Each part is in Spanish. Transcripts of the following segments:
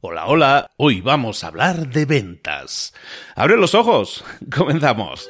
Hola, hola, hoy vamos a hablar de ventas. ¡Abre los ojos! ¡Comenzamos!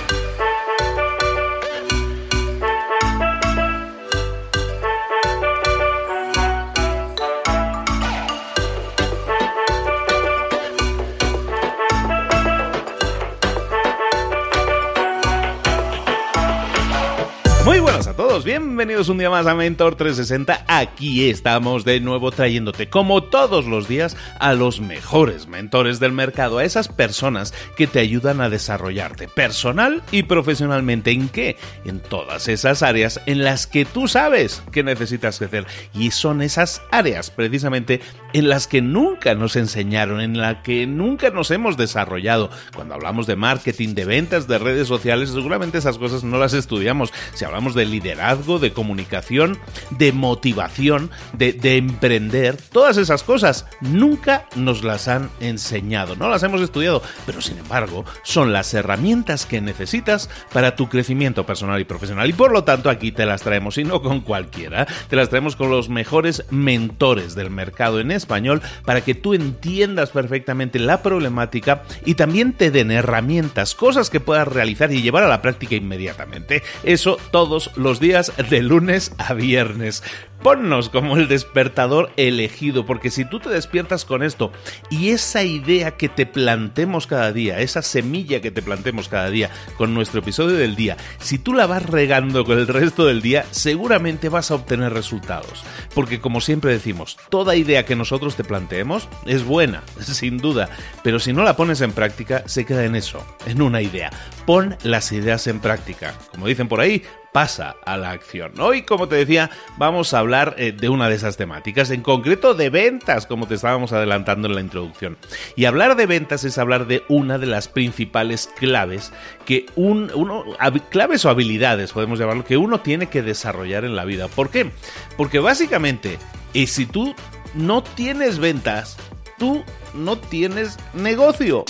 Muy buenas a todos, bienvenidos un día más a Mentor 360. Aquí estamos de nuevo trayéndote, como todos los días, a los mejores mentores del mercado, a esas personas que te ayudan a desarrollarte personal y profesionalmente. ¿En qué? En todas esas áreas en las que tú sabes que necesitas crecer. Y son esas áreas precisamente en las que nunca nos enseñaron, en las que nunca nos hemos desarrollado. Cuando hablamos de marketing, de ventas, de redes sociales, seguramente esas cosas no las estudiamos. Si hablamos de liderazgo, de comunicación, de motivación, de emprender, todas esas cosas nunca nos las han enseñado, no las hemos estudiado, pero sin embargo son las herramientas que necesitas para tu crecimiento personal y profesional, y por lo tanto aquí te las traemos, y no con cualquiera, te las traemos con los mejores mentores del mercado en español para que tú entiendas perfectamente la problemática y también te den herramientas, cosas que puedas realizar y llevar a la práctica inmediatamente. Eso todos los días de lunes a viernes. Ponnos como el despertador elegido, porque si tú te despiertas con esto y esa idea que te plantemos cada día, esa semilla que te plantemos cada día con nuestro episodio del día, si tú la vas regando con el resto del día, seguramente vas a obtener resultados. Porque como siempre decimos, toda idea que nosotros te planteemos es buena, sin duda, pero si no la pones en práctica, se queda en eso, en una idea. Pon las ideas en práctica. Como dicen por ahí, pasa a la acción. Hoy, como te decía, vamos a hablar de una de esas temáticas, en concreto de ventas, como te estábamos adelantando en la introducción. Y hablar de ventas es hablar de una de las principales claves que claves o habilidades, podemos llamarlo, que uno tiene que desarrollar en la vida. ¿Por qué? Porque básicamente, si tú no tienes ventas, tú no tienes negocio.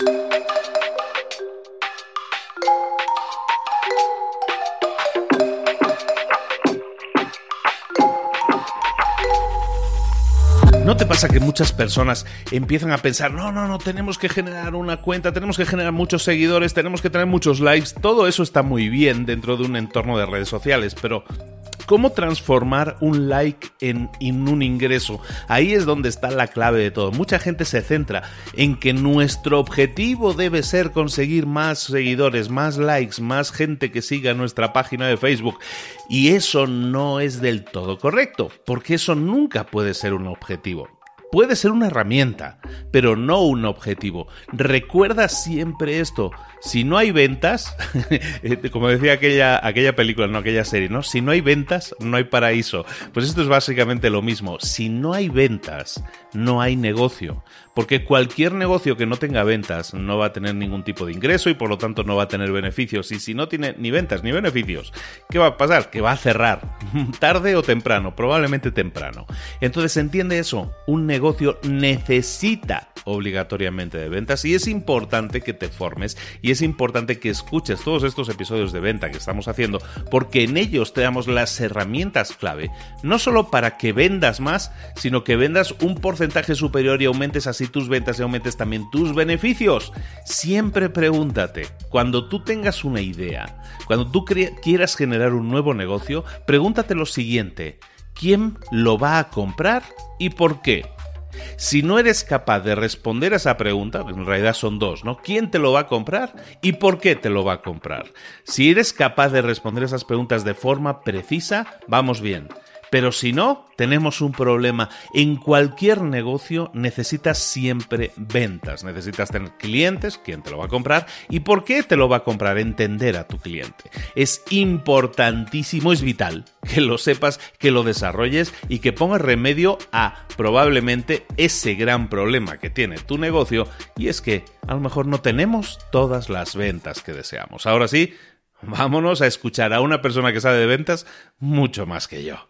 ¿No te pasa que muchas personas empiezan a pensar, no, tenemos que generar una cuenta, tenemos que generar muchos seguidores, tenemos que tener muchos likes? Todo eso está muy bien dentro de un entorno de redes sociales, pero ¿cómo transformar un like en un ingreso? Ahí es donde está la clave de todo. Mucha gente se centra en que nuestro objetivo debe ser conseguir más seguidores, más likes, más gente que siga nuestra página de Facebook. Y eso no es del todo correcto, porque eso nunca puede ser un objetivo. Puede ser una herramienta, pero no un objetivo. Recuerda siempre esto. Si no hay ventas, como decía aquella película, no aquella serie, ¿no? Si no hay ventas, no hay paraíso. Pues esto es básicamente lo mismo. Si no hay ventas, no hay negocio. Porque cualquier negocio que no tenga ventas no va a tener ningún tipo de ingreso y por lo tanto no va a tener beneficios. Y si no tiene ni ventas ni beneficios, ¿qué va a pasar? Que va a cerrar, tarde o temprano, probablemente temprano. Entonces entiende eso, un negocio necesita obligatoriamente de ventas y es importante que te formes y es importante que escuches todos estos episodios de venta que estamos haciendo, porque en ellos te damos las herramientas clave, no solo para que vendas más, sino que vendas un porcentaje superior y aumentes así tus ventas y aumentes también tus beneficios. Siempre pregúntate, cuando tú tengas una idea, cuando tú quieras generar un nuevo negocio, pregúntate lo siguiente: ¿quién lo va a comprar y por qué? Si no eres capaz de responder a esa pregunta, en realidad son dos, ¿no? ¿Quién te lo va a comprar y por qué te lo va a comprar? Si eres capaz de responder esas preguntas de forma precisa, vamos bien. Pero si no, tenemos un problema. En cualquier negocio necesitas siempre ventas, necesitas tener clientes, quién te lo va a comprar y por qué te lo va a comprar, entender a tu cliente. Es importantísimo, es vital que lo sepas, que lo desarrolles y que pongas remedio a probablemente ese gran problema que tiene tu negocio, y es que a lo mejor no tenemos todas las ventas que deseamos. Ahora sí, vámonos a escuchar a una persona que sabe de ventas mucho más que yo.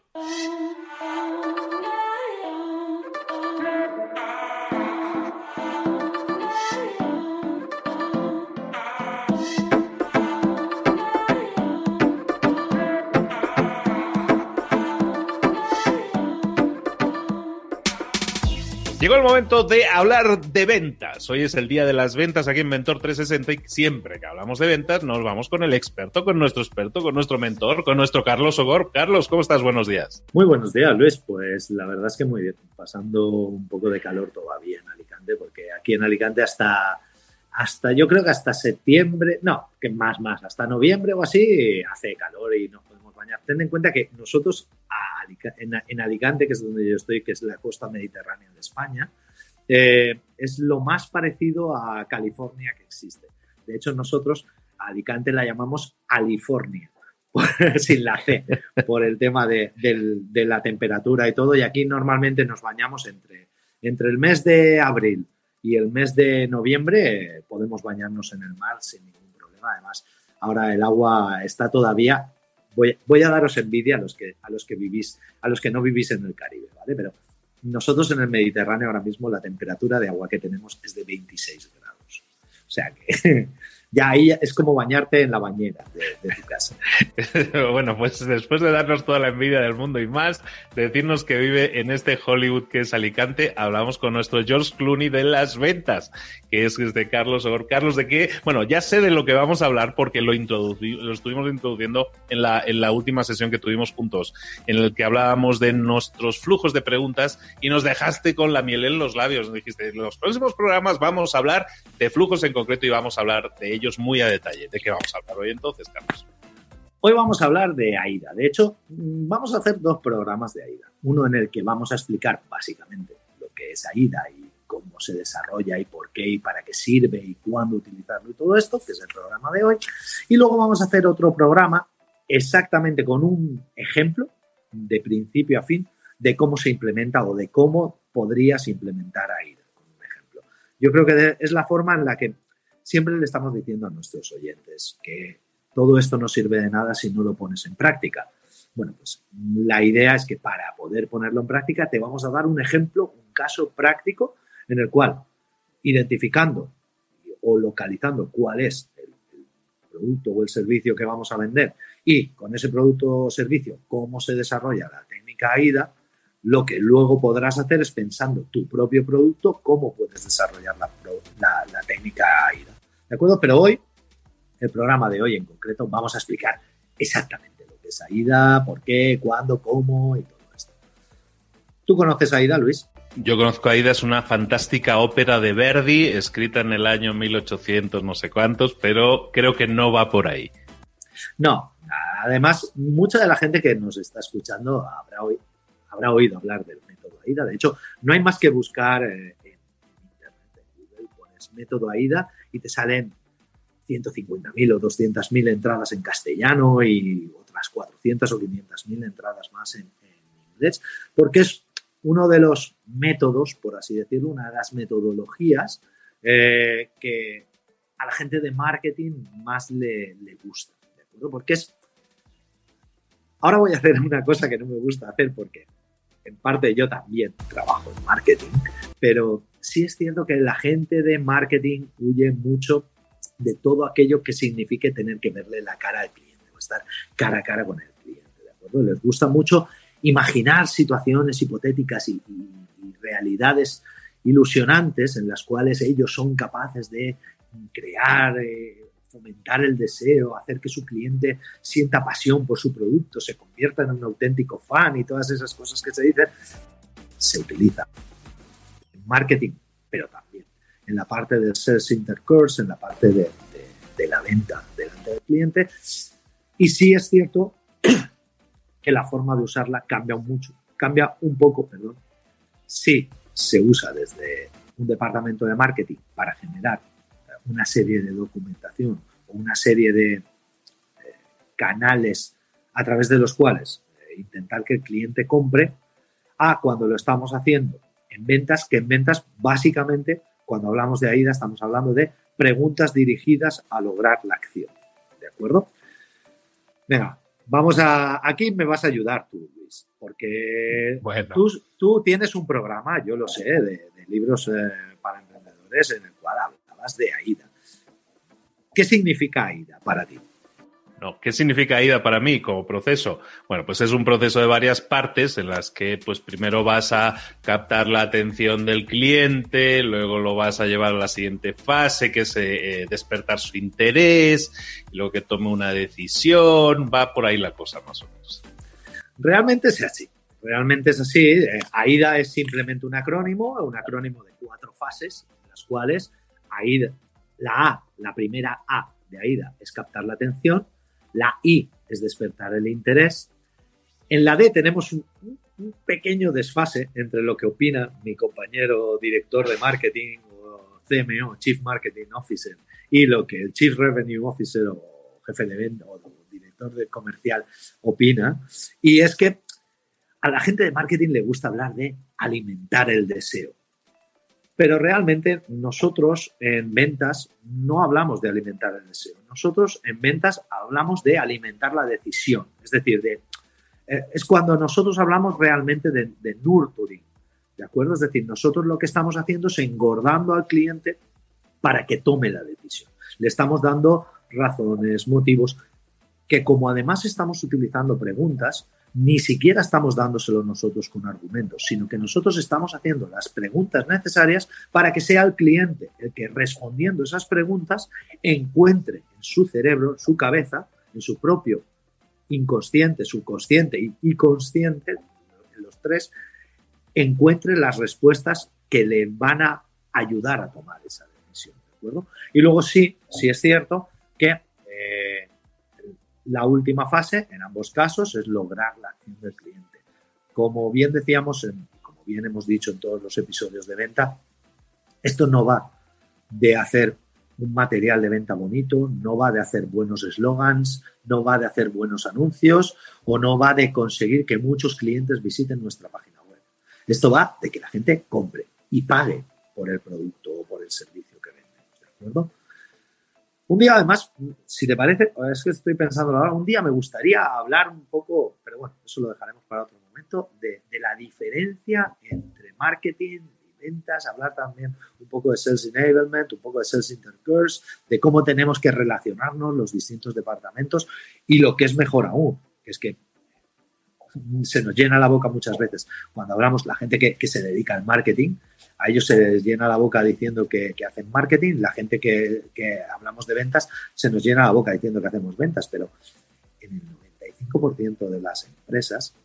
Llegó el momento de hablar de ventas. Hoy es el día de las ventas aquí en Mentor 360 y siempre que hablamos de ventas nos vamos con el experto, con nuestro mentor, con nuestro Carlos Sogor. Carlos, ¿cómo estás? Buenos días. Muy buenos días, Luis. Pues la verdad es que muy bien. Pasando un poco de calor todavía en Alicante, porque aquí en Alicante hasta yo creo que hasta septiembre, no, que más, hasta noviembre o así hace calor y nos podemos bañar. Ten en cuenta que nosotros en Alicante, que es donde yo estoy, que es la costa mediterránea de España, es lo más parecido a California que existe. De hecho, nosotros a Alicante la llamamos Alifornia, sin la C, por el tema de la temperatura y todo. Y aquí normalmente nos bañamos entre el mes de abril y el mes de noviembre, podemos bañarnos en el mar sin ningún problema. Además, ahora el agua está todavía... Voy a daros envidia a los que vivís, a los que no vivís en el Caribe, ¿vale? Pero nosotros en el Mediterráneo ahora mismo la temperatura de agua que tenemos es de 26 grados. O sea que ya ahí es como bañarte en la bañera de tu casa. Bueno, pues después de darnos toda la envidia del mundo y más, de decirnos que vive en este Hollywood que es Alicante, hablamos con nuestro George Clooney de las ventas, que es de Carlos Sogor. Carlos, ¿de qué? Bueno, ya sé de lo que vamos a hablar porque lo estuvimos introduciendo en la última sesión que tuvimos juntos, en el que hablábamos de nuestros flujos de preguntas y nos dejaste con la miel en los labios. Nos dijiste, en los próximos programas vamos a hablar de flujos en concreto y vamos a hablar de ellos muy a detalle. ¿De qué vamos a hablar hoy entonces, Carlos? Hoy vamos a hablar de AIDA. De hecho, vamos a hacer 2 programas de AIDA. Uno en el que vamos a explicar básicamente lo que es AIDA y cómo se desarrolla y por qué y para qué sirve y cuándo utilizarlo y todo esto, que es el programa de hoy. Y luego vamos a hacer otro programa exactamente con un ejemplo de principio a fin de cómo se implementa o de cómo podrías implementar AIDA con un ejemplo. Yo creo que es la forma en la que siempre le estamos diciendo a nuestros oyentes que todo esto no sirve de nada si no lo pones en práctica. Bueno, pues la idea es que para poder ponerlo en práctica te vamos a dar un ejemplo, un caso práctico en el cual, identificando o localizando cuál es el producto o el servicio que vamos a vender y con ese producto o servicio cómo se desarrolla la técnica AIDA, lo que luego podrás hacer es, pensando tu propio producto, cómo puedes desarrollar la técnica AIDA. ¿De acuerdo? Pero hoy, el programa de hoy en concreto, vamos a explicar exactamente lo que es AIDA, por qué, cuándo, cómo y todo esto. ¿Tú conoces AIDA, Luis? Yo conozco AIDA, es una fantástica ópera de Verdi, escrita en el año 1800 no sé cuántos, pero creo que no va por ahí. No, además, mucha de la gente que nos está escuchando habrá oído hablar del método AIDA. De hecho, no hay más que buscar en Internet, en Google, pones método AIDA y te salen 150.000 o 200.000 entradas en castellano y otras 400 o 500.000 entradas más en inglés, porque es uno de los métodos, por así decirlo, una de las metodologías que a la gente de marketing más le gusta, ¿de acuerdo? Porque ahora voy a hacer una cosa que no me gusta hacer porque en parte yo también trabajo en marketing, pero sí es cierto que la gente de marketing huye mucho de todo aquello que signifique tener que verle la cara al cliente o estar cara a cara con el cliente, ¿de acuerdo? Les gusta mucho imaginar situaciones hipotéticas y realidades ilusionantes en las cuales ellos son capaces de crear, fomentar el deseo, hacer que su cliente sienta pasión por su producto, se convierta en un auténtico fan y todas esas cosas que se dicen, se utilizan en marketing, pero también en la parte del sales intercourse, en la parte de la venta delante del cliente. Y sí es cierto que la forma de usarla cambia un poco, si se usa desde un departamento de marketing para generar una serie de documentación o una serie de canales a través de los cuales intentar que el cliente compre, a cuando lo estamos haciendo en ventas, que en ventas básicamente, cuando hablamos de AIDA, estamos hablando de preguntas dirigidas a lograr la acción. ¿De acuerdo? Venga, aquí me vas a ayudar tú, Luis, porque bueno, tú tienes un programa, yo lo sé, de libros para emprendedores en el cual hablabas de AIDA. ¿Qué significa AIDA para ti? No. ¿Qué significa AIDA para mí como proceso? Bueno, pues es un proceso de varias partes en las que pues primero vas a captar la atención del cliente, luego lo vas a llevar a la siguiente fase, que es despertar su interés, y luego que tome una decisión. Va por ahí la cosa más o menos. Realmente es así. Realmente es así. AIDA es simplemente un acrónimo de 4 fases, en las cuales AIDA, la primera A de AIDA es captar la atención, la I es despertar el interés. En la D tenemos un pequeño desfase entre lo que opina mi compañero director de marketing o CMO, Chief Marketing Officer, y lo que el Chief Revenue Officer o jefe de venta o director de comercial opina. Y es que a la gente de marketing le gusta hablar de alimentar el deseo. Pero realmente nosotros en ventas no hablamos de alimentar el deseo. Nosotros en ventas hablamos de alimentar la decisión. Es decir, es cuando nosotros hablamos realmente de nurturing. ¿De acuerdo? Es decir, nosotros lo que estamos haciendo es engordando al cliente para que tome la decisión. Le estamos dando razones, motivos, que como además estamos utilizando preguntas, ni siquiera estamos dándoselo nosotros con argumentos, sino que nosotros estamos haciendo las preguntas necesarias para que sea el cliente el que, respondiendo esas preguntas, encuentre en su cerebro, en su cabeza, en su propio inconsciente, subconsciente y consciente, en los 3, encuentre las respuestas que le van a ayudar a tomar esa decisión, ¿de acuerdo? Y luego sí es cierto que la última fase, en ambos casos, es lograr la acción del cliente. Como bien decíamos, como bien hemos dicho en todos los episodios de venta, esto no va de hacer un material de venta bonito, no va de hacer buenos eslogans, no va de hacer buenos anuncios o no va de conseguir que muchos clientes visiten nuestra página web. Esto va de que la gente compre y pague por el producto o por el servicio que vendemos, ¿de acuerdo? Un día, además, si te parece, es que estoy pensando ahora, un día me gustaría hablar un poco, pero bueno, eso lo dejaremos para otro momento, de la diferencia entre marketing y ventas, hablar también un poco de Sales Enablement, un poco de Sales Intercourse, de cómo tenemos que relacionarnos los distintos departamentos y lo que es mejor aún, que es que se nos llena la boca muchas veces cuando hablamos, la gente que se dedica al marketing, a ellos se les llena la boca diciendo que hacen marketing, la gente que hablamos de ventas se nos llena la boca diciendo que hacemos ventas, pero en el 95% de las empresas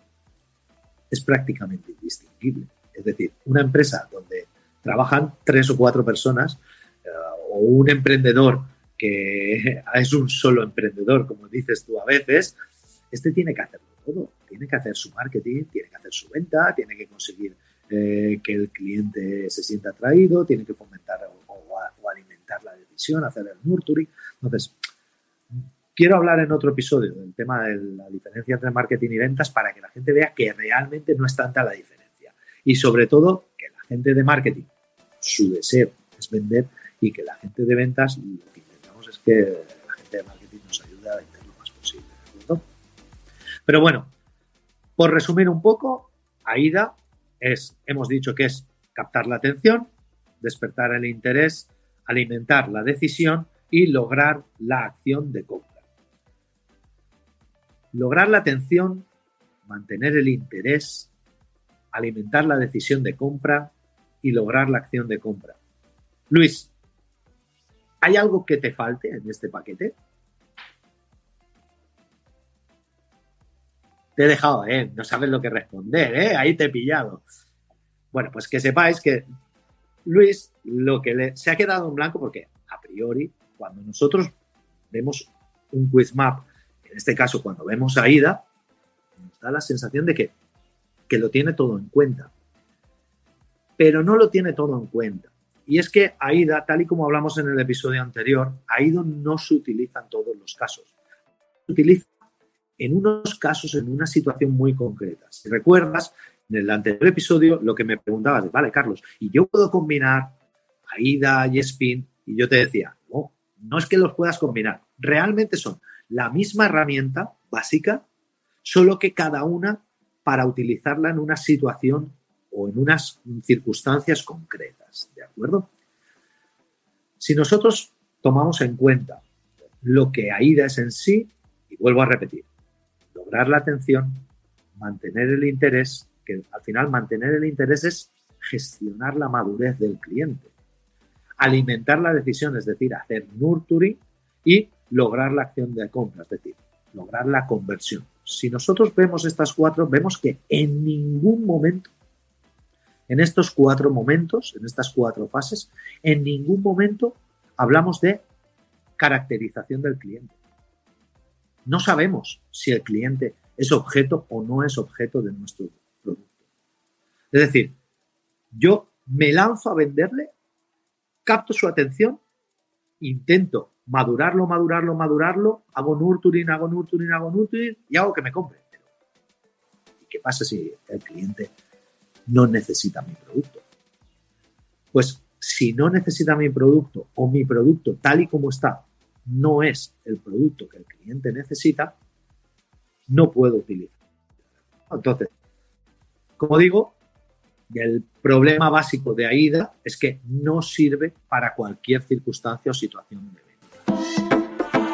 es prácticamente indistinguible. Es decir, una empresa donde trabajan 3 o 4 personas o un emprendedor que es un solo emprendedor, como dices tú a veces, tiene que hacerlo todo. Tiene que hacer su marketing, tiene que hacer su venta, tiene que conseguir que el cliente se sienta atraído, tiene que fomentar o alimentar la decisión, hacer el nurturing. Entonces, quiero hablar en otro episodio del tema de la diferencia entre marketing y ventas para que la gente vea que realmente no es tanta la diferencia. Y sobre todo, que la gente de marketing, su deseo es vender y que la gente de ventas, lo que intentamos es que la gente de marketing nos ayude a vender lo más posible, ¿de acuerdo? Pero bueno, por resumir un poco, AIDA hemos dicho que es captar la atención, despertar el interés, alimentar la decisión y lograr la acción de compra. Lograr la atención, mantener el interés, alimentar la decisión de compra y lograr la acción de compra. Luis, ¿hay algo que te falte en este paquete? Te he dejado, no sabes lo que responder, ahí te he pillado. Bueno, pues que sepáis que Luis se ha quedado en blanco porque a priori, cuando nosotros vemos un quiz map, en este caso cuando vemos a AIDA, nos da la sensación de que lo tiene todo en cuenta. Pero no lo tiene todo en cuenta. Y es que AIDA, tal y como hablamos en el episodio anterior, AIDA no se utiliza en todos los casos. Se utiliza en unos casos, en una situación muy concreta. Si recuerdas, en el anterior episodio, lo que me preguntabas, vale, Carlos, ¿y yo puedo combinar AIDA y SPIN? Y yo te decía, no es que los puedas combinar. Realmente son la misma herramienta básica, solo que cada una para utilizarla en una situación o en unas circunstancias concretas, ¿de acuerdo? Si nosotros tomamos en cuenta lo que AIDA es en sí, y vuelvo a repetir, lograr la atención, mantener el interés, que al final mantener el interés es gestionar la madurez del cliente, alimentar la decisión, es decir, hacer nurturing y lograr la acción de compra, es decir, lograr la conversión. Si nosotros vemos estas cuatro, vemos que en ningún momento, en estos 4 momentos, en estas 4 fases, en ningún momento hablamos de caracterización del cliente. No sabemos si el cliente es objeto o no es objeto de nuestro producto. Es decir, yo me lanzo a venderle, capto su atención, intento madurarlo, hago nurturing y hago que me compre. Pero, ¿y qué pasa si el cliente no necesita mi producto? Pues si no necesita mi producto o mi producto tal y como está no es el producto que el cliente necesita, no puedo utilizarlo. Entonces, como digo, el problema básico de AIDA es que no sirve para cualquier circunstancia o situación de venta.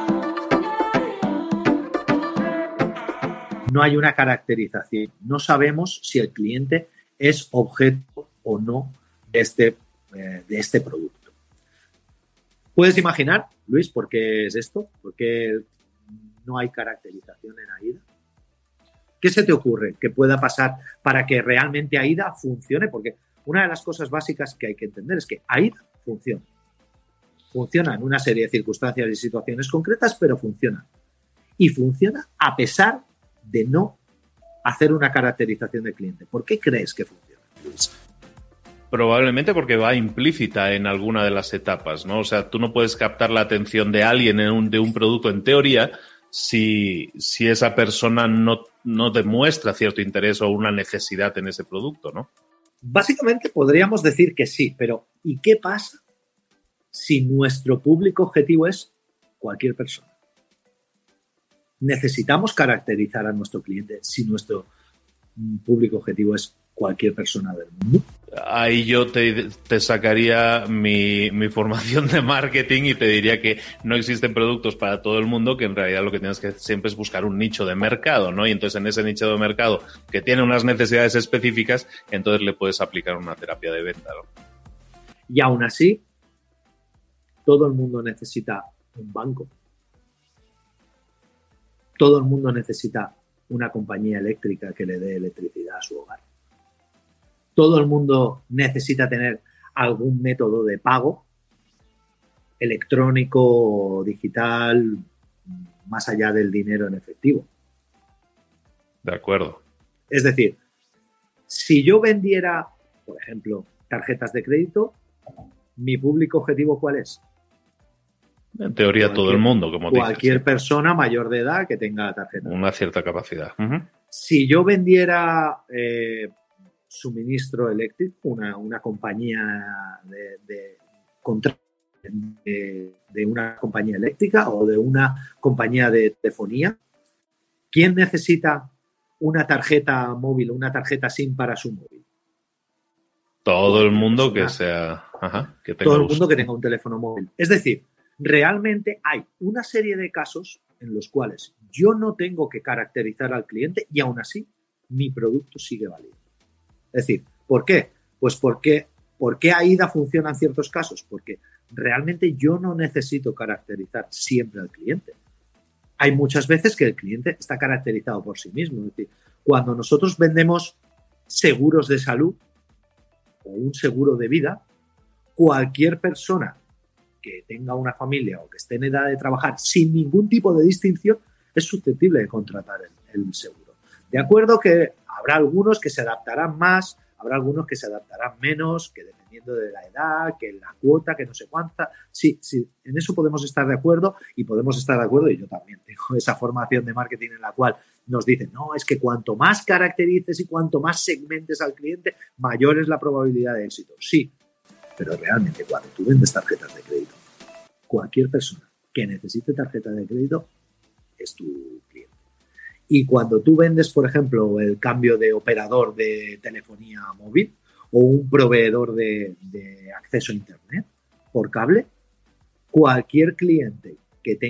No hay una caracterización. No sabemos si el cliente es objeto o no de este producto. ¿Puedes imaginar, Luis, por qué es esto? ¿Por qué no hay caracterización en AIDA? ¿Qué se te ocurre que pueda pasar para que realmente AIDA funcione? Porque una de las cosas básicas que hay que entender es que AIDA funciona. Funciona en una serie de circunstancias y situaciones concretas, pero funciona. Y funciona a pesar de no hacer una caracterización del cliente. ¿Por qué crees que funciona, Luis? Probablemente porque va implícita en alguna de las etapas, ¿no? O sea, tú no puedes captar la atención de alguien de un producto en teoría si esa persona no demuestra cierto interés o una necesidad en ese producto, ¿no? Básicamente podríamos decir que sí, pero ¿y qué pasa si nuestro público objetivo es cualquier persona? Necesitamos caracterizar a nuestro cliente si nuestro público objetivo es cualquier persona del mundo. Ahí yo te sacaría mi formación de marketing y te diría que no existen productos para todo el mundo, que en realidad lo que tienes que siempre es buscar un nicho de mercado, ¿no? Y entonces en ese nicho de mercado que tiene unas necesidades específicas, entonces le puedes aplicar una terapia de venta, ¿no? Y aún así, todo el mundo necesita un banco. Todo el mundo necesita una compañía eléctrica que le dé electricidad a su hogar. Todo el mundo necesita tener algún método de pago electrónico o digital más allá del dinero en efectivo. De acuerdo. Es decir, si yo vendiera, por ejemplo, tarjetas de crédito, ¿mi público objetivo cuál es? En teoría todo el mundo, como dices. Cualquier persona mayor de edad que tenga tarjeta. Una cierta capacidad. Uh-huh. Si yo vendiera suministro eléctrico, una compañía de una compañía eléctrica o de una compañía de telefonía, ¿quién necesita una tarjeta móvil o una tarjeta SIM para su móvil? Todo el mundo que sea... Ajá, que tenga todo el mundo que tenga un teléfono móvil. Es decir, realmente hay una serie de casos en los cuales yo no tengo que caracterizar al cliente y aún así mi producto sigue válido. Es decir, ¿por qué? Pues ¿por qué AIDA funciona en ciertos casos? Porque realmente yo no necesito caracterizar siempre al cliente. Hay muchas veces que el cliente está caracterizado por sí mismo. Es decir, cuando nosotros vendemos seguros de salud o un seguro de vida, cualquier persona que tenga una familia o que esté en edad de trabajar sin ningún tipo de distinción es susceptible de contratar el seguro. De acuerdo que habrá algunos que se adaptarán más, habrá algunos que se adaptarán menos, que dependiendo de la edad, que la cuota, que no sé cuánta. Sí, en eso podemos estar de acuerdo y podemos estar de acuerdo, y yo también tengo esa formación de marketing en la cual nos dicen, no, es que cuanto más caracterices y cuanto más segmentes al cliente, mayor es la probabilidad de éxito. Sí, pero realmente cuando tú vendes tarjetas de crédito, cualquier persona que necesite tarjeta de crédito es tu cliente. Y cuando tú vendes, por ejemplo, el cambio de operador de telefonía móvil o un proveedor de acceso a Internet por cable, cualquier cliente que tenga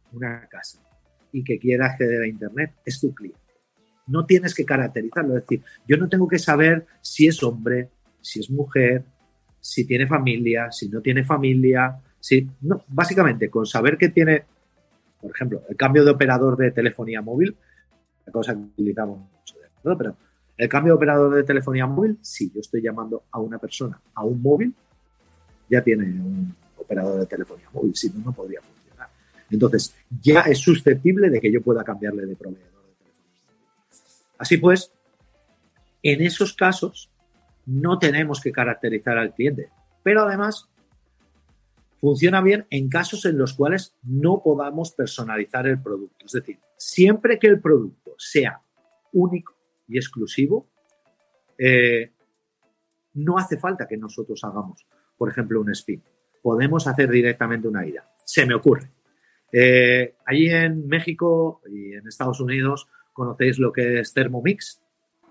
una casa y que quiera acceder a Internet, es tu cliente. No tienes que caracterizarlo, es decir, yo no tengo que saber si es hombre, si es mujer, si tiene familia, si no tiene familia, no, básicamente con saber que tiene, por ejemplo, el cambio de operador de telefonía móvil, la cosa que utilizamos mucho, ¿de acuerdo? Pero el cambio de operador de telefonía móvil, si yo estoy llamando a una persona a un móvil, ya tiene un operador de telefonía móvil, si no, no podría funcionar. Entonces, ya es susceptible de que yo pueda cambiarle de proveedor de telefonía móvil. Así pues, en esos casos no tenemos que caracterizar al cliente, pero además funciona bien en casos en los cuales no podamos personalizar el producto. Es decir, siempre que el producto sea único y exclusivo, no hace falta que nosotros hagamos, por ejemplo, un spin. Podemos hacer directamente una ida. Se me ocurre. Allí en México y en Estados Unidos, ¿conocéis lo que es Thermomix?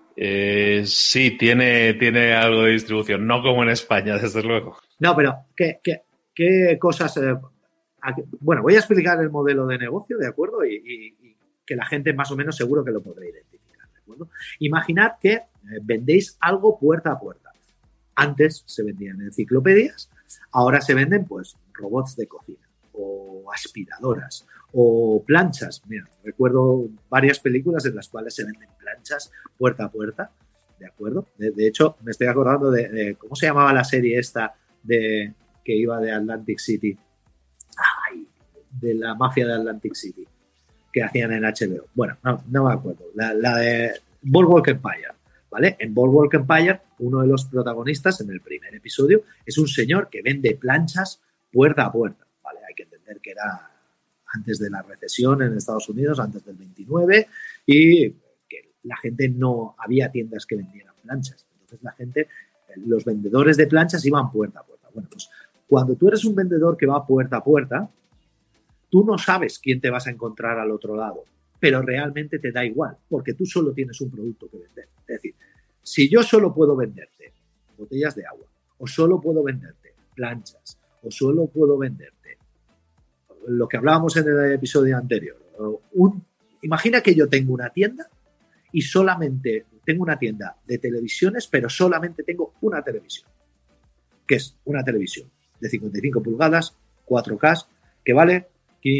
Sí, tiene algo de distribución, no como en España, desde luego. No, pero ¿qué cosas? Bueno, voy a explicar el modelo de negocio, ¿de acuerdo? Y que la gente más o menos seguro que lo podrá identificar, ¿de acuerdo? Imaginad que vendéis algo puerta a puerta. Antes se vendían enciclopedias, ahora se venden pues robots de cocina o aspiradoras o planchas. Mira, recuerdo varias películas en las cuales se venden planchas puerta a puerta, ¿de acuerdo? De hecho, me estoy acordando de ¿cómo se llamaba la serie esta que iba de Atlantic City? Ay, de la mafia de Atlantic City que hacían en HBO. Bueno, no me acuerdo. La de Boardwalk Empire. ¿Vale? En Boardwalk Empire, uno de los protagonistas en el primer episodio es un señor que vende planchas puerta a puerta, ¿vale? Hay que entender que era antes de la recesión en Estados Unidos, antes del 29, y que la gente no había tiendas que vendieran planchas. Entonces la gente, los vendedores de planchas iban puerta a puerta. Bueno, pues cuando tú eres un vendedor que va puerta a puerta, tú no sabes quién te vas a encontrar al otro lado, pero realmente te da igual, porque tú solo tienes un producto que vender. Es decir, si yo solo puedo venderte botellas de agua, o solo puedo venderte planchas, o solo puedo venderte lo que hablábamos en el episodio anterior, imagina que yo tengo una tienda y solamente tengo una tienda de televisiones, pero solamente tengo una televisión, que es una televisión de 55 pulgadas, 4K, que vale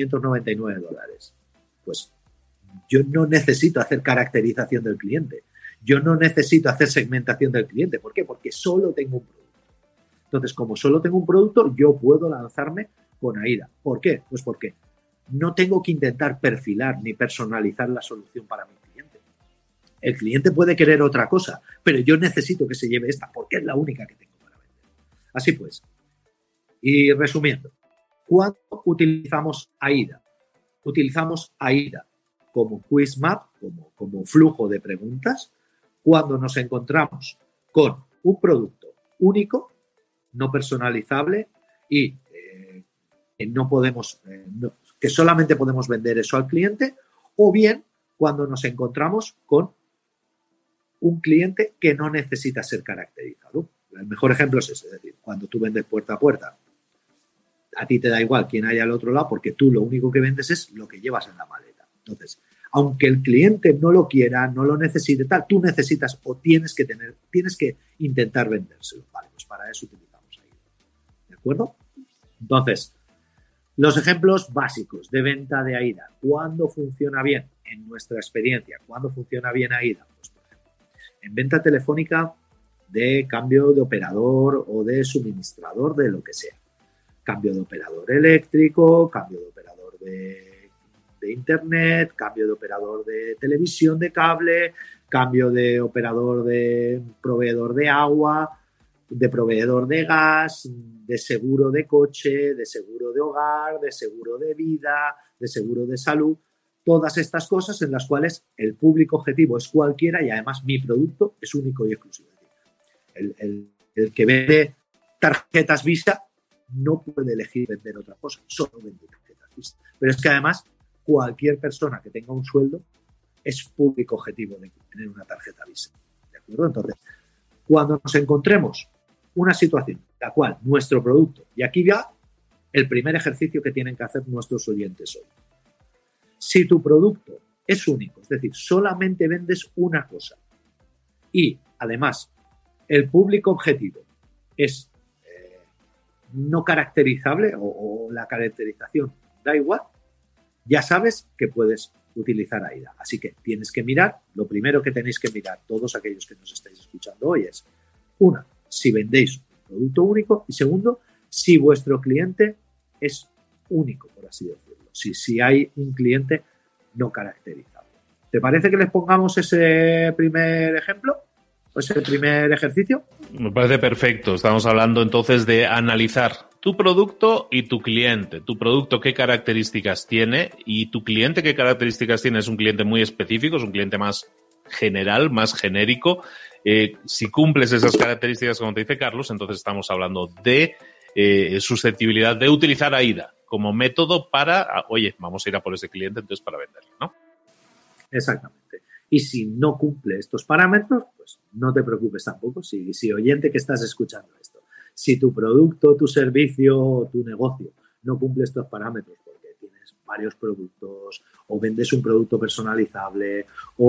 $599. Pues yo no necesito hacer caracterización del cliente. Yo no necesito hacer segmentación del cliente. ¿Por qué? Porque solo tengo un producto. Entonces, como solo tengo un producto, yo puedo lanzarme con AIDA. ¿Por qué? Pues porque no tengo que intentar perfilar ni personalizar la solución para mi cliente. El cliente puede querer otra cosa, pero yo necesito que se lleve esta porque es la única que tengo para vender. Así pues, y resumiendo, ¿cuándo utilizamos AIDA? Utilizamos AIDA como quiz map, como flujo de preguntas, cuando nos encontramos con un producto único, no personalizable y que solamente podemos vender eso al cliente, o bien cuando nos encontramos con un cliente que no necesita ser caracterizado. El mejor ejemplo es ese, es decir, cuando tú vendes puerta a puerta, a ti te da igual quién hay al otro lado porque tú lo único que vendes es lo que llevas en la maleta. Entonces, aunque el cliente no lo quiera, no lo necesite, tal, tú necesitas o tienes que intentar vendérselo. Vale, pues para eso utilizamos AIDA. ¿De acuerdo? Entonces, los ejemplos básicos de venta de AIDA. ¿Cuándo funciona bien? En nuestra experiencia, ¿cuándo funciona bien AIDA? Pues, por ejemplo, en venta telefónica de cambio de operador o de suministrador de lo que sea. Cambio de operador eléctrico, cambio de operador de internet, cambio de operador de televisión de cable, cambio de operador de proveedor de agua, de proveedor de gas, de seguro de coche, de seguro de hogar, de seguro de vida, de seguro de salud. Todas estas cosas en las cuales el público objetivo es cualquiera y además mi producto es único y exclusivo. El que vende tarjetas Visa no puede elegir vender otra cosa, solo vende tarjetas Visa. Pero es que además cualquier persona que tenga un sueldo es público objetivo de tener una tarjeta Visa. ¿De acuerdo? Entonces, cuando nos encontremos una situación en la cual nuestro producto, y aquí va el primer ejercicio que tienen que hacer nuestros oyentes hoy, Si tu producto es único, es decir, solamente vendes una cosa y además el público objetivo es no caracterizable o la caracterización da igual, ya sabes que puedes utilizar AIDA. Así que tienes que mirar, lo primero que tenéis que mirar todos aquellos que nos estáis escuchando hoy es, una, si vendéis un producto único y segundo, si vuestro cliente es único, por así decirlo. Si hay un cliente no caracterizable. ¿Te parece que les pongamos ese primer ejemplo? ¿O ese primer ejercicio? Me parece perfecto. Estamos hablando entonces de analizar tu producto y tu cliente. Tu producto, qué características tiene, y tu cliente, qué características tiene. Es un cliente muy específico, es un cliente más general, más genérico. Si cumples esas características, como te dice Carlos, entonces estamos hablando de susceptibilidad de utilizar AIDA como método para, oye, vamos a ir a por ese cliente entonces para venderlo, ¿no? Exactamente. Y si no cumple estos parámetros, pues no te preocupes tampoco. Si oyente que estás escuchando esto, si tu producto, tu servicio, tu negocio no cumple estos parámetros porque tienes varios productos o vendes un producto personalizable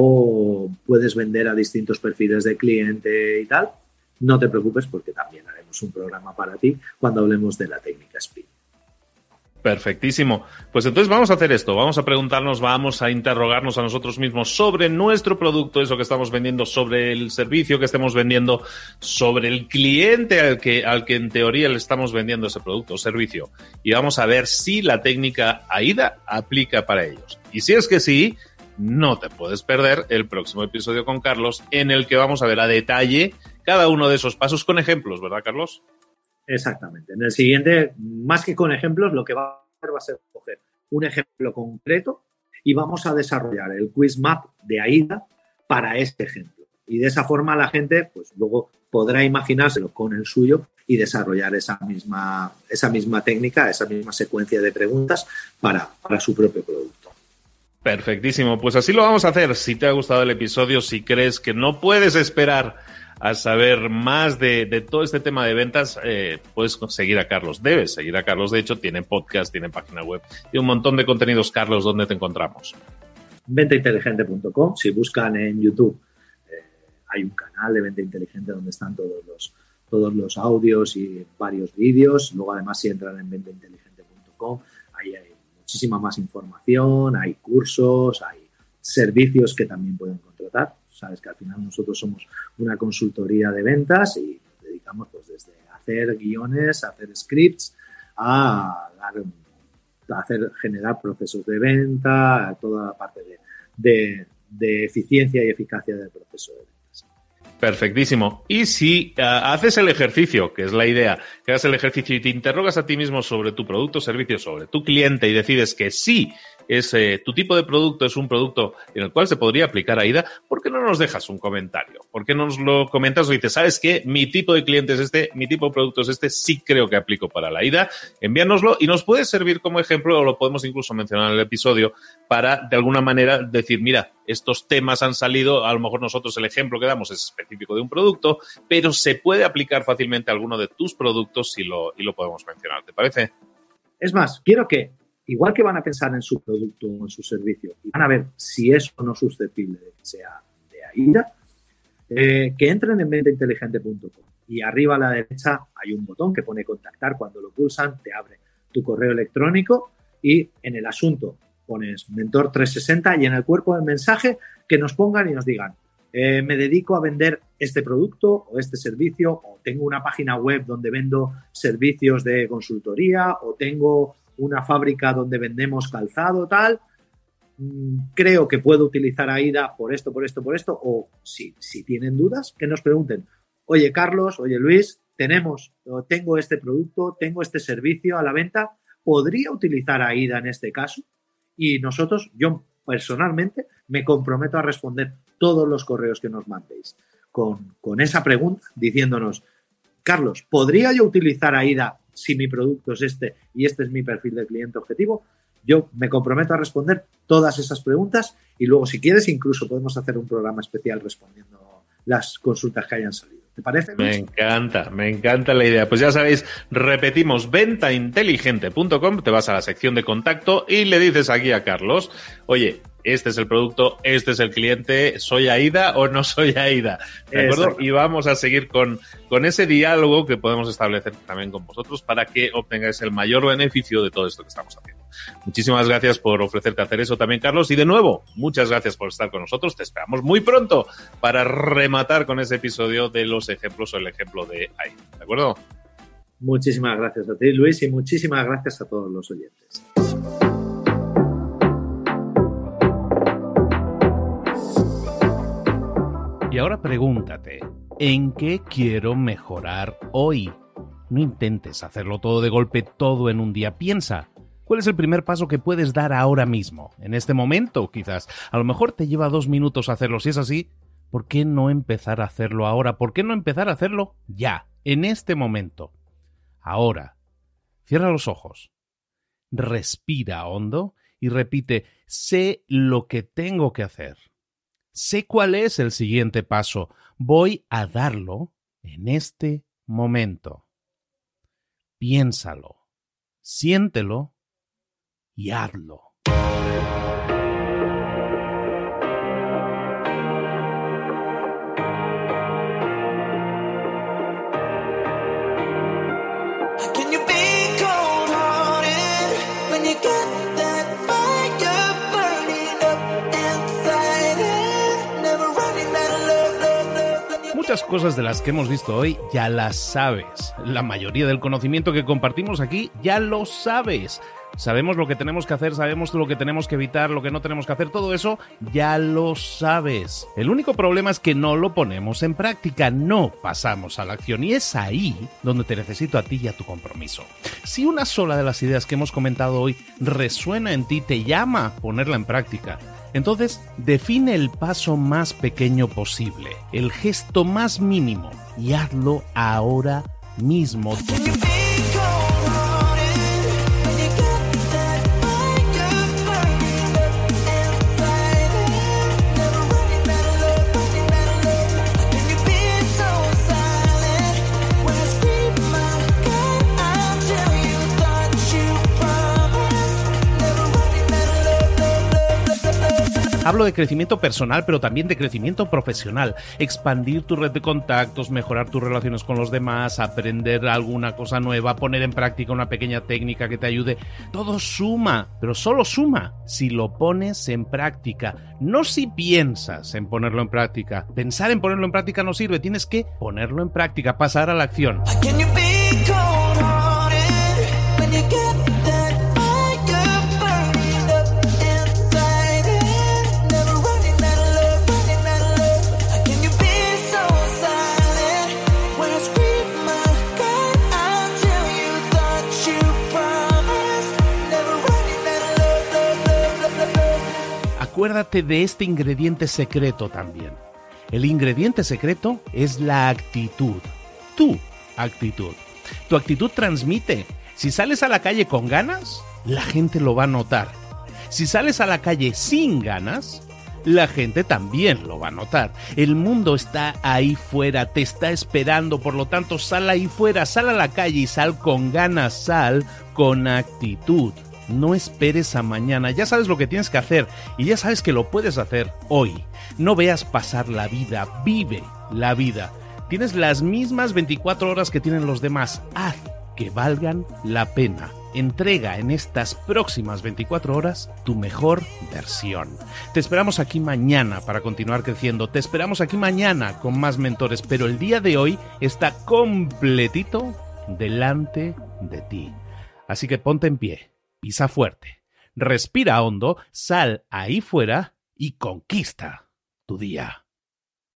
o puedes vender a distintos perfiles de cliente y tal, no te preocupes porque también haremos un programa para ti cuando hablemos de la técnica SPIN. Perfectísimo. Pues entonces vamos a hacer esto, vamos a preguntarnos, vamos a interrogarnos a nosotros mismos sobre nuestro producto, eso que estamos vendiendo, sobre el servicio que estemos vendiendo, sobre el cliente al que en teoría le estamos vendiendo ese producto o servicio. Y vamos a ver si la técnica AIDA aplica para ellos. Y si es que sí, no te puedes perder el próximo episodio con Carlos, en el que vamos a ver a detalle cada uno de esos pasos con ejemplos, ¿verdad, Carlos? Exactamente. En el siguiente, más que con ejemplos, lo que va a hacer va a ser coger un ejemplo concreto y vamos a desarrollar el quiz map de AIDA para este ejemplo. Y de esa forma la gente, pues luego podrá imaginárselo con el suyo y desarrollar esa misma técnica, esa misma secuencia de preguntas para su propio producto. Perfectísimo. Pues así lo vamos a hacer. Si te ha gustado el episodio, si crees que no puedes esperar a saber más de todo este tema de ventas, puedes seguir a Carlos. Debes seguir a Carlos. De hecho, tiene podcast, tiene página web y un montón de contenidos. Carlos, ¿dónde te encontramos? Ventainteligente.com. Si buscan en YouTube, hay un canal de Venta Inteligente donde están todos los audios y varios vídeos. Luego, además, si entran en ventainteligente.com, ahí hay muchísima más información, hay cursos, hay servicios que también pueden contratar. Sabes que al final nosotros somos una consultoría de ventas y nos dedicamos pues desde hacer guiones, a hacer scripts, a generar procesos de venta, a toda la parte de eficiencia y eficacia del proceso de ventas. Perfectísimo. Y si haces el ejercicio, que es la idea, que hagas el ejercicio y te interrogas a ti mismo sobre tu producto o servicio, sobre tu cliente y decides que sí, tu tipo de producto es un producto en el cual se podría aplicar AIDA, ¿por qué no nos dejas un comentario? ¿Por qué no nos lo comentas o dices, ¿sabes qué? Mi tipo de cliente es este, mi tipo de producto es este, sí creo que aplico para la AIDA, envíanoslo y nos puede servir como ejemplo o lo podemos incluso mencionar en el episodio para, de alguna manera, decir, mira, estos temas han salido, a lo mejor nosotros el ejemplo que damos es específico de un producto, pero se puede aplicar fácilmente a alguno de tus productos y lo podemos mencionar, ¿te parece? Es más, quiero que igual que van a pensar en su producto o en su servicio y van a ver si es o no susceptible de que sea de AIDA, que entren en ventainteligente.com y arriba a la derecha hay un botón que pone contactar. Cuando lo pulsan te abre tu correo electrónico y en el asunto pones Mentor 360 y en el cuerpo del mensaje que nos pongan y nos digan me dedico a vender este producto o este servicio, o tengo una página web donde vendo servicios de consultoría, o tengo una fábrica donde vendemos calzado, tal, creo que puedo utilizar AIDA por esto, o si tienen dudas, que nos pregunten, oye Carlos, oye Luis, tengo este producto, tengo este servicio a la venta, ¿podría utilizar AIDA en este caso? Y yo personalmente, me comprometo a responder todos los correos que nos mandéis con esa pregunta, diciéndonos, Carlos, ¿podría yo utilizar AIDA si mi producto es este y este es mi perfil de cliente objetivo? Yo me comprometo a responder todas esas preguntas y luego, si quieres, incluso podemos hacer un programa especial respondiendo las consultas que hayan salido. ¿Te parece, Luis? Me encanta la idea. Pues ya sabéis, repetimos, ventainteligente.com, te vas a la sección de contacto y le dices aquí a Carlos, oye, este es el producto, este es el cliente, ¿soy AIDA o no soy AIDA? ¿De acuerdo? Y vamos a seguir con ese diálogo que podemos establecer también con vosotros para que obtengáis el mayor beneficio de todo esto que estamos haciendo. Muchísimas gracias por ofrecerte a hacer eso también, Carlos. Y de nuevo, muchas gracias por estar con nosotros. Te esperamos muy pronto para rematar con ese episodio de los ejemplos o el ejemplo de AIDA. ¿De acuerdo? Muchísimas gracias a ti, Luis, y muchísimas gracias a todos los oyentes. Y ahora pregúntate, ¿en qué quiero mejorar hoy? No intentes hacerlo todo de golpe, todo en un día. Piensa, ¿cuál es el primer paso que puedes dar ahora mismo? En este momento, quizás. A lo mejor te lleva 2 minutos hacerlo. Si es así, ¿por qué no empezar a hacerlo ahora? ¿Por qué no empezar a hacerlo ya, en este momento? Ahora, cierra los ojos, respira hondo y repite, sé lo que tengo que hacer. Sé cuál es el siguiente paso. Voy a darlo en este momento. Piénsalo, siéntelo y hazlo. Muchas cosas de las que hemos visto hoy ya las sabes. La mayoría del conocimiento que compartimos aquí ya lo sabes. Sabemos lo que tenemos que hacer, sabemos lo que tenemos que evitar, lo que no tenemos que hacer, todo eso ya lo sabes. El único problema es que no lo ponemos en práctica, no pasamos a la acción y es ahí donde te necesito a ti y a tu compromiso. Si una sola de las ideas que hemos comentado hoy resuena en ti, te llama a ponerla en práctica, entonces define el paso más pequeño posible, el gesto más mínimo y hazlo ahora mismo. Hablo de crecimiento personal, pero también de crecimiento profesional. Expandir tu red de contactos, mejorar tus relaciones con los demás, aprender alguna cosa nueva, poner en práctica una pequeña técnica que te ayude. Todo suma, pero solo suma si lo pones en práctica. No si piensas en ponerlo en práctica. Pensar en ponerlo en práctica no sirve. Tienes que ponerlo en práctica, pasar a la acción. Acuérdate de este ingrediente secreto también. El ingrediente secreto es la actitud. Tu actitud. Tu actitud transmite. Si sales a la calle con ganas, la gente lo va a notar. Si sales a la calle sin ganas, la gente también lo va a notar. El mundo está ahí fuera, te está esperando, por lo tanto sal ahí fuera, sal a la calle y sal con ganas, sal con actitud. No esperes a mañana, ya sabes lo que tienes que hacer y ya sabes que lo puedes hacer hoy. No veas pasar la vida, vive la vida. Tienes las mismas 24 horas que tienen los demás, haz que valgan la pena. Entrega en estas próximas 24 horas tu mejor versión. Te esperamos aquí mañana para continuar creciendo, te esperamos aquí mañana con más mentores, pero el día de hoy está completito delante de ti. Así que ponte en pie. Pisa fuerte, respira hondo, sal ahí fuera y conquista tu día.